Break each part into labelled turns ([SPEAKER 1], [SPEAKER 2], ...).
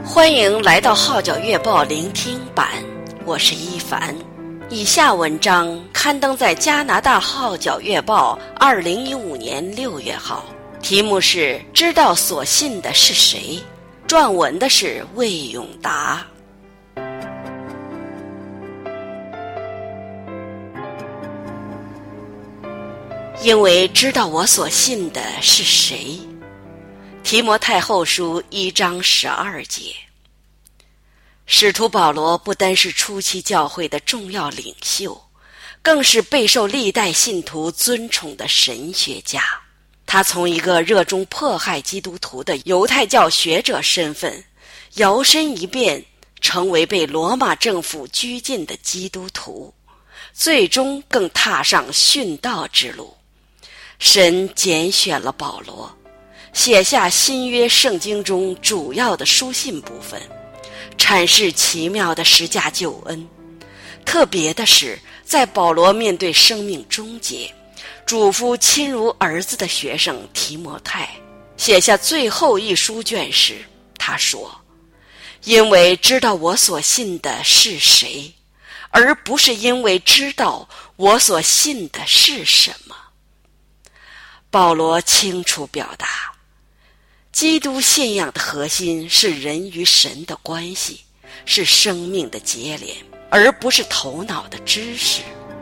[SPEAKER 1] 欢迎来到号角月报聆听版，我是一凡。以下文章刊登在加拿大号角月报2015年6月号，题目是知道所信的是谁，撰文的是魏永达。因为知道我所信的是谁。提摩太后书1章12节。使徒保罗不单是初期教会的重要领袖，更是备受历代信徒尊崇的神学家。他从一个热衷迫害基督徒的犹太教学者身份，摇身一变成为被罗马政府拘禁的基督徒，最终更踏上殉道之路。神拣选了保罗，写下新约圣经中主要的书信部分，阐释奇妙的十架救恩。特别的是，在保罗面对生命终结，嘱咐亲如儿子的学生提摩太写下最后一书卷时，他说：因为知道我所信的是谁，而不是因为知道我所信的是什么。保罗清楚表达，基督信仰的核心是人与神的关系，是生命的结连，而不是头脑的知识。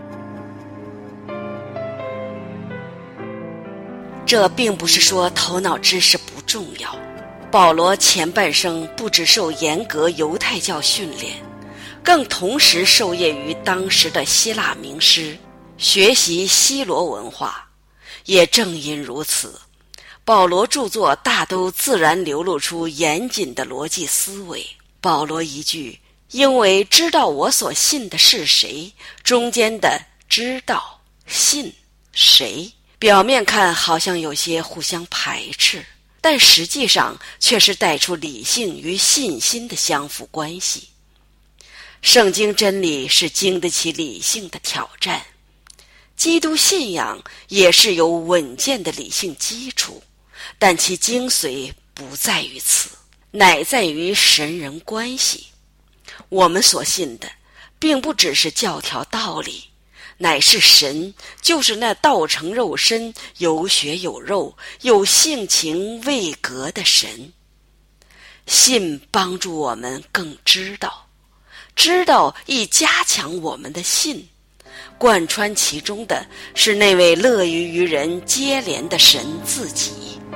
[SPEAKER 1] 这并不是说头脑知识不重要。保罗前半生不只受严格犹太教训练，更同时受业于当时的希腊名师，学习希罗文化。也正因如此，保罗著作大都自然流露出严谨的逻辑思维。保罗一句因为知道我所信的是谁，中间的知道信谁，表面看好像有些互相排斥，但实际上却是带出理性与信心的相互关系。圣经真理是经得起理性的挑战，基督信仰也是有稳健的理性基础，但其精髓不在于此，乃在于神人关系。我们所信的并不只是教条道理，乃是神，就是那道成肉身，有血有肉，有性情未革的神。信帮助我们更知道，知道亦加强我们的信，贯穿其中的是那位乐于与人接连的神自己。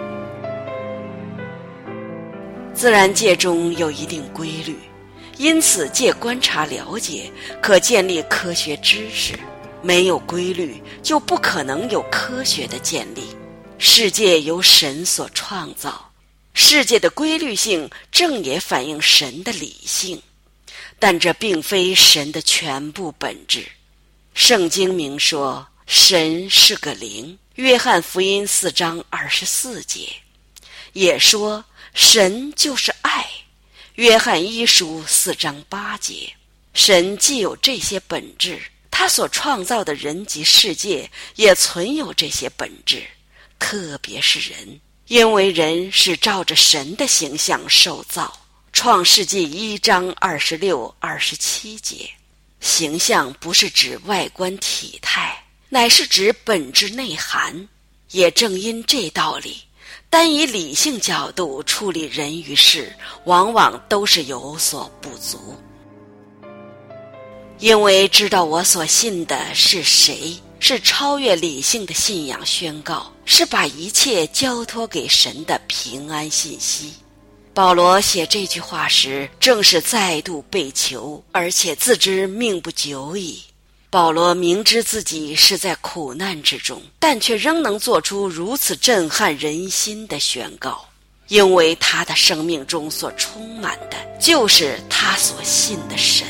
[SPEAKER 1] 自然界中有一定规律，因此借观察了解可建立科学知识，没有规律就不可能有科学的建立。世界由神所创造，世界的规律性正也反映神的理性，但这并非神的全部本质。圣经明说神是个灵，约翰福音4章24节，也说神就是爱，约翰一书4章8节。神既有这些本质，他所创造的人及世界也存有这些本质，特别是人，因为人是照着神的形象受造，创世纪1章26、27节。形象不是指外观体态，乃是指本质内涵。也正因这道理，单以理性角度处理人与事，往往都是有所不足。因为知道我所信的是谁，是超越理性的信仰宣告，是把一切交托给神的平安信息。保罗写这句话时，正是再度被囚，而且自知命不久矣。保罗明知自己是在苦难之中，但却仍能做出如此震撼人心的宣告，因为他的生命中所充满的就是他所信的神。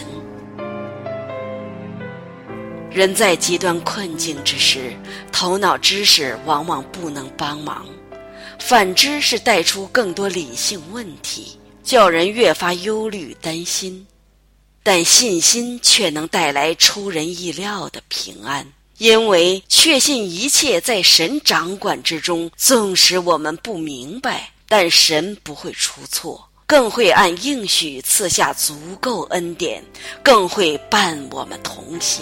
[SPEAKER 1] 人在极端困境之时，头脑知识往往不能帮忙，反之是带出更多理性问题，叫人越发忧虑担心。但信心却能带来出人意料的平安，因为确信一切在神掌管之中，纵使我们不明白，但神不会出错， 更会按应许赐下足够恩典，更会伴我们同行。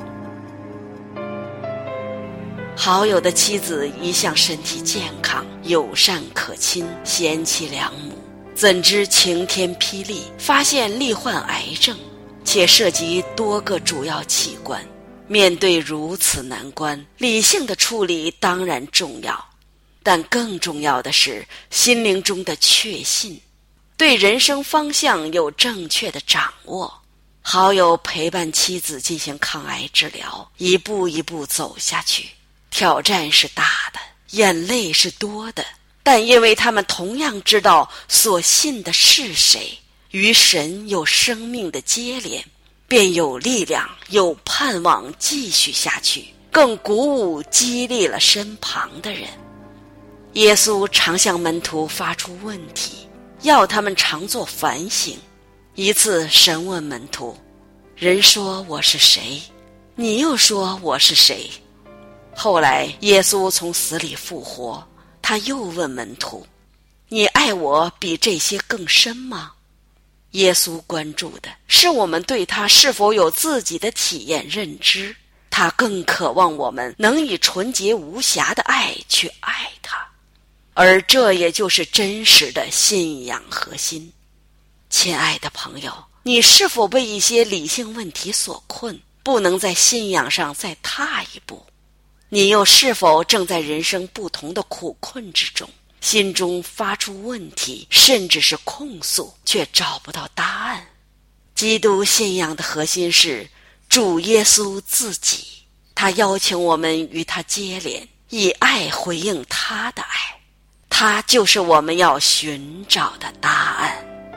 [SPEAKER 1] 好友的妻子一向身体健康，友善可亲，贤妻良母，怎知晴天霹雳，发现罹患癌症，且涉及多个主要器官。面对如此难关，理性的处理当然重要，但更重要的是心灵中的确信，对人生方向有正确的掌握。好友陪伴妻子进行抗癌治疗，一步一步走下去，挑战是大的，眼泪是多的，但因为他们同样知道所信的是谁，与神有生命的接连，便有力量有盼望继续下去，更鼓舞激励了身旁的人。耶稣常向门徒发出问题，要他们常做反省。一次神问门徒，人说我是谁？你又说我是谁？后来耶稣从死里复活，他又问门徒，你爱我比这些更深吗？耶稣关注的是我们对他是否有自己的体验认知，他更渴望我们能以纯洁无瑕的爱去爱他，而这也就是真实的信仰核心。亲爱的朋友，你是否被一些理性问题所困，不能在信仰上再踏一步？你又是否正在人生不同的苦困之中，心中发出问题，甚至是控诉，却找不到答案？基督信仰的核心是主耶稣自己，他邀请我们与他接连，以爱回应他的爱，他就是我们要寻找的答案。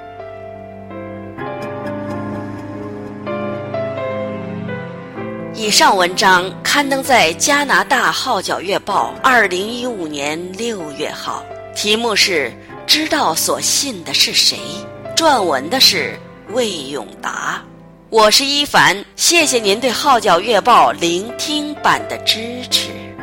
[SPEAKER 1] 以上文章刊登在加拿大号角月报2015年6月号，题目是知道所信的是谁，撰文的是魏永达。我是一凡，谢谢您对号角月报聆听版的支持。